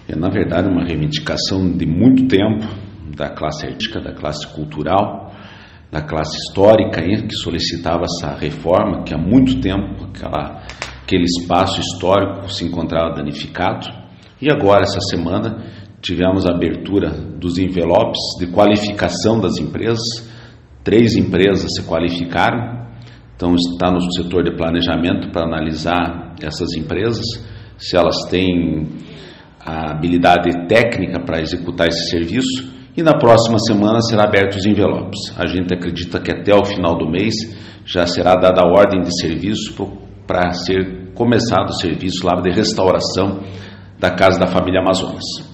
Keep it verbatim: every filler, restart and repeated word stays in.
É, na verdade, uma reivindicação de muito tempo da classe artística, da classe cultural, da classe histórica, aí, que solicitava essa reforma, que há muito tempo aquela, aquele espaço histórico se encontrava danificado. E agora, essa semana, tivemos a abertura dos envelopes de qualificação das empresas. Três empresas se qualificaram, então está no setor de planejamento para analisar essas empresas, se elas têm a habilidade técnica para executar esse serviço, e na próxima semana será aberto os envelopes. A gente acredita que até o final do mês já será dada a ordem de serviço para ser começado o serviço lá de restauração da Casa da Família Amazonas.